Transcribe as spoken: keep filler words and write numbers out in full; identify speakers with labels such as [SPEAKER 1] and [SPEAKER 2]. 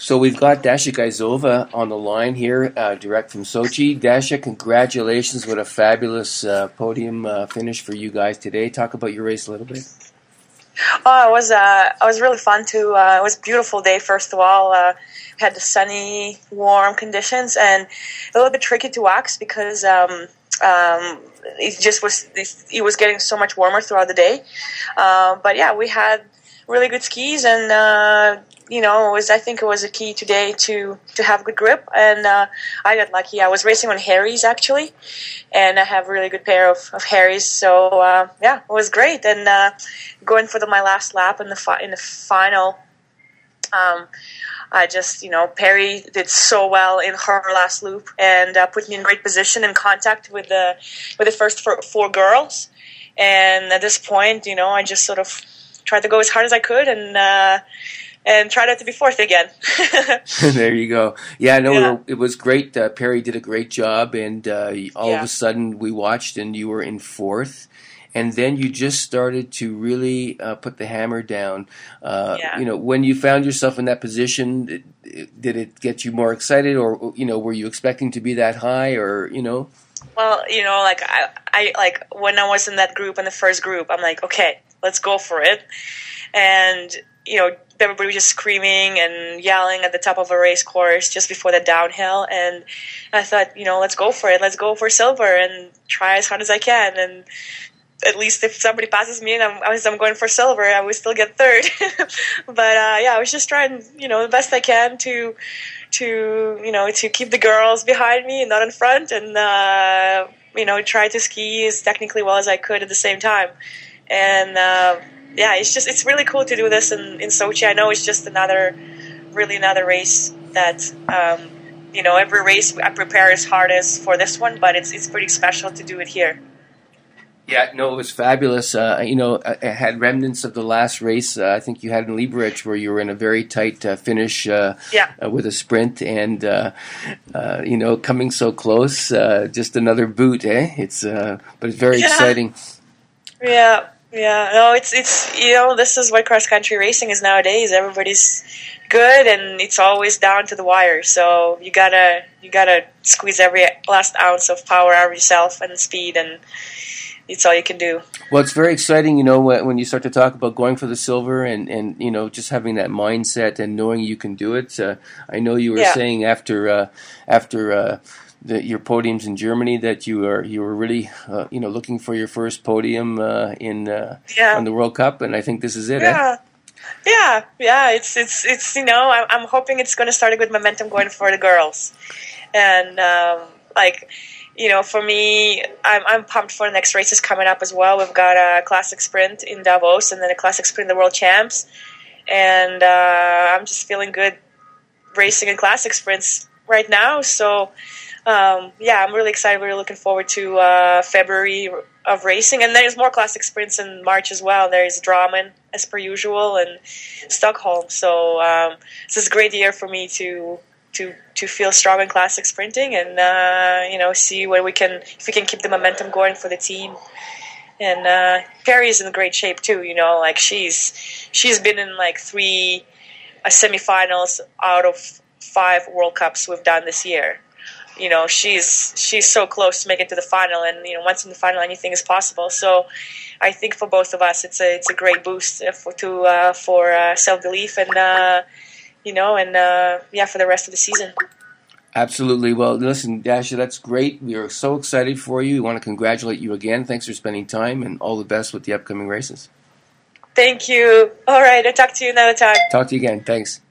[SPEAKER 1] So we've got Dasha Gaizova on the line here, uh, direct from Sochi. Dasha, congratulations! What a fabulous uh, podium uh, finish for you guys today. Talk about your race a little bit.
[SPEAKER 2] Oh, it was uh, it was really fun too. Uh, it was a beautiful day. First of all, uh, we had the sunny, warm conditions, and a little bit tricky to wax because um, um, it just was it was getting so much warmer throughout the day. Uh, but yeah, we had really good skis, and uh, you know, it was I think it was a key today to to have good grip, and uh, I got lucky. I was racing on Harry's actually, and I have a really good pair of, of Harry's, so uh, yeah, it was great. And uh, going for the, my last lap in the fi- in the final, um, I just you know Perry did so well in her last loop and uh, put me in great position in contact with the with the first four, four girls. And at this point, you know, I just sort of tried to go as hard as I could and. Uh, And try not to be fourth again.
[SPEAKER 1] There you go. Yeah, no,
[SPEAKER 2] yeah.
[SPEAKER 1] it was great. Uh, Perry did a great job, and uh, all
[SPEAKER 2] yeah.
[SPEAKER 1] of a sudden we watched, and you were in fourth. And then you just started to really uh, put the hammer down. Uh,
[SPEAKER 2] yeah.
[SPEAKER 1] You know, when you found yourself in that position, it, it, did it get you more excited, or you know, were you expecting to be that high, or you know?
[SPEAKER 2] Well, you know, like I, I like when I was in that group, in the first group, I'm like, okay, let's go for it, and you know. Everybody was just screaming and yelling at the top of a race course just before the downhill, and I thought, you know, let's go for it. Let's go for silver and try as hard as I can. And at least if somebody passes me and I'm, as I'm going for silver, I would still get third. But uh, yeah, I was just trying, you know, the best I can to, to you know, to keep the girls behind me and not in front, and uh, you know, try to ski as technically well as I could at the same time. And uh, yeah, it's just it's really cool to do this in, in Sochi. I know it's just another, really another race that, um, you know, every race I prepare as hard as for this one, but it's it's pretty special to do it here.
[SPEAKER 1] Yeah, no, it was fabulous. Uh, you know, I had remnants of the last race. Uh, I think you had in Liberec where you were in a very tight uh, finish uh,
[SPEAKER 2] yeah.
[SPEAKER 1] uh, with a sprint, and uh, uh, you know, coming so close, uh, just another boot, eh? It's uh, but it's very
[SPEAKER 2] yeah.
[SPEAKER 1] exciting.
[SPEAKER 2] Yeah. Yeah, no, it's, it's, you know, this is what cross-country racing is nowadays. Everybody's good, and it's always down to the wire. So you gotta, you gotta squeeze every last ounce of power out of yourself and speed, and it's all you can do.
[SPEAKER 1] Well, it's very exciting, you know, when you start to talk about going for the silver and, and you know, just having that mindset and knowing you can do it. Uh, I know you were
[SPEAKER 2] yeah.
[SPEAKER 1] saying after, uh, after, uh, The, your podiums in Germany that you are you were really uh, you know looking for your first podium uh, in uh,
[SPEAKER 2] yeah.
[SPEAKER 1] on the World Cup, and I think this is it.
[SPEAKER 2] Yeah,
[SPEAKER 1] eh?
[SPEAKER 2] yeah, yeah. It's it's it's you know I'm, I'm hoping it's going to start a good momentum going for the girls, and um, like you know for me I'm I'm pumped for the next races coming up as well. We've got a classic sprint in Davos and then a classic sprint in the World Champs, and uh, I'm just feeling good racing in classic sprints right now. So. Um, yeah, I'm really excited. We're looking forward to uh, February of racing, and there's more classic sprints in March as well. There's Drammen, as per usual, and Stockholm. So um, this is a great year for me to to to feel strong in classic sprinting, and uh, you know, see where we can if we can keep the momentum going for the team. And uh, Perry is in great shape too. You know, like she's she's been in like three uh, semifinals out of five World Cups we've done this year. You know, she's she's so close to making it to the final, and you know, once in the final, anything is possible. So, I think for both of us, it's a it's a great boost for to uh, for uh, self belief and uh, you know, and uh, yeah, for the rest of the season.
[SPEAKER 1] Absolutely. Well, listen, Dasha, that's great. We are so excited for you. We want to congratulate you again. Thanks for spending time, and all the best with the upcoming races.
[SPEAKER 2] Thank you. All right, I'll talk to you another time.
[SPEAKER 1] Talk to you again. Thanks.